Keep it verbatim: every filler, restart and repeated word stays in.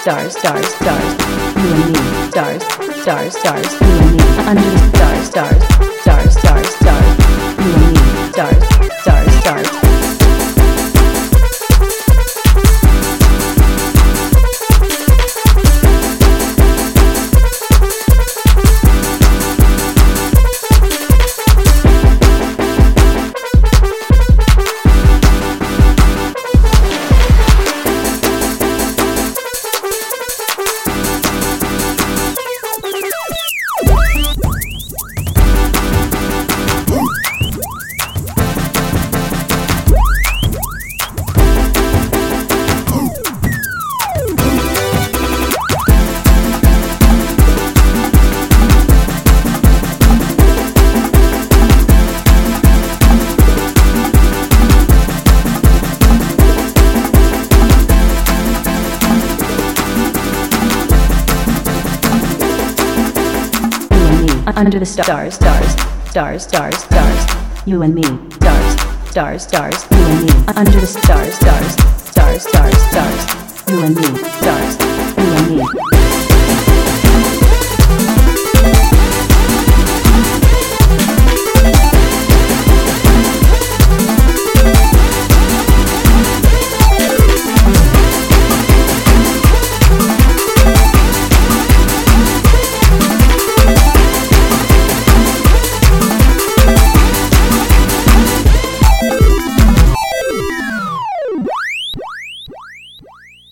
stars, stars, stars, you and me, stars, stars, stars, you and me, under the stars, stars, stars, stars, stars, you and me, stars, stars, stars. Under the stars, stars, stars, stars, stars, you and me, stars, stars, stars, you and me, under the stars, stars, stars, stars, stars, you and me, stars, you and me.